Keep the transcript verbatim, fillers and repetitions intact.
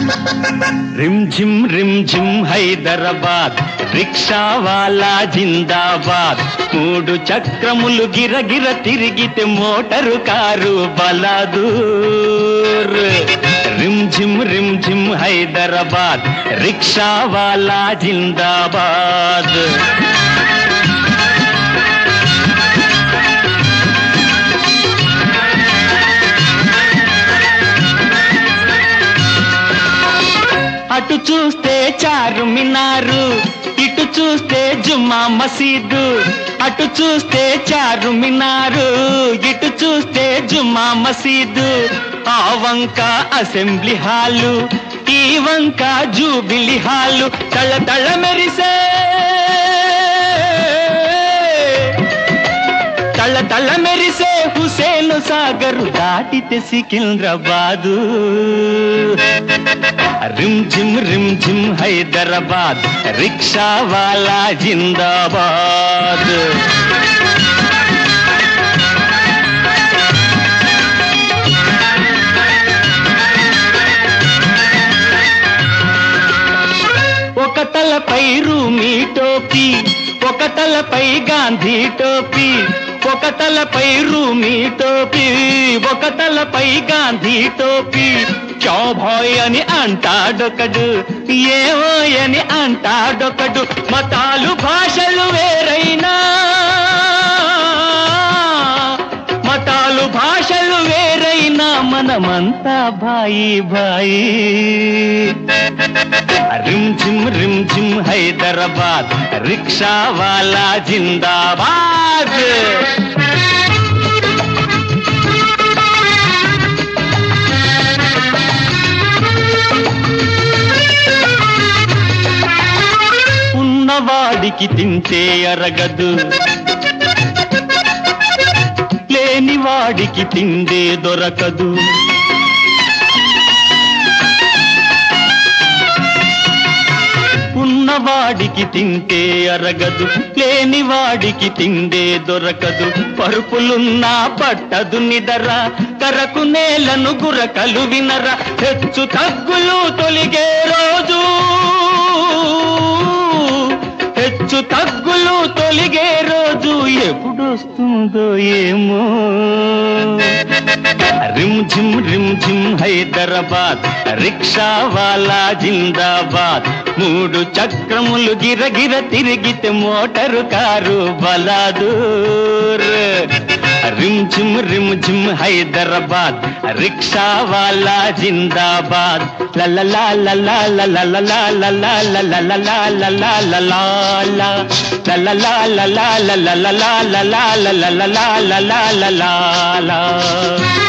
rim झिम रिम झिम హైదరాబాద్ రిక్షా వాలా జిందాబాద్ మూడు చక్రములు గిరగిర తిరిగితే మోటారు కారు బలాదూర్ रिम झिम रिम झिम హైదరాబాద్ రిక్షా వాలా జిందాబాద్ అటు చూస్తే చారు మినారు ఇటు చూస్తే జుమ్మా మసీదు అటు చూస్తే చారు మినారు ఇటు చూస్తే జుమ్మా మసీదు ఆ వంక అసెంబ్లీ హాలు ఈ వంక జూబిలీ హాలు తళ తళ మెరిసే తళ తళ మెరిసే హుసేన్ సాగరు దాటితే సికింద్రాబాదు रिम झिम रिम झिम హైదరాబాద్ రిక్షా వాలా జిందాబాద్ ఒక తలపై రూమీ టోపీ ఒక తలపై గాంధీ టోపీ ఒక తలపై రూమీ టోపీ ఒక తలపై గాంధీ టోపీ క్యో భాయ్ అని అంటాడొకడు ఏవో అని అంటాడొకడు మతాలు భాషలు వేరైనా మతాలు భాషలు వేరైనా మనమంతా భాయి భాయి रिम झिम रिम झिम హైదరాబాద్ రిక్షా వాలా జిందాబాద్ ఉన్నవాడికి తింటే అరగదు లేనివాడికి తిండే దొరకదు ఉన్నవాడికి తింటే అరగదు లేనివాడికి తిండే దొరకదు పరుపులున్నా పట్టదు నిదర కరకు నేలను గురకలు వినర హెచ్చు తగ్గులు తొలిగే రోజు హెచ్చు తగ్గులు తొలిగే రోజు ఎప్పుడొస్తుందో ఏమో रिम झिम रिम झिम హైదరాబాద్ రిక్షా వాలా జిందాబాద్ మూడు చక్రములు గిరగిర తిరిగితే మోటారు కారు బలాదూర్ रिम झिम रिम झिम హైదరాబాద్ రిక్షా వాలా జిందాబాద్ లలలా లలలా లలలా లలలా లలలా లలలా లలలా లలలా లలలా లలలా లలలా లలలా లలలా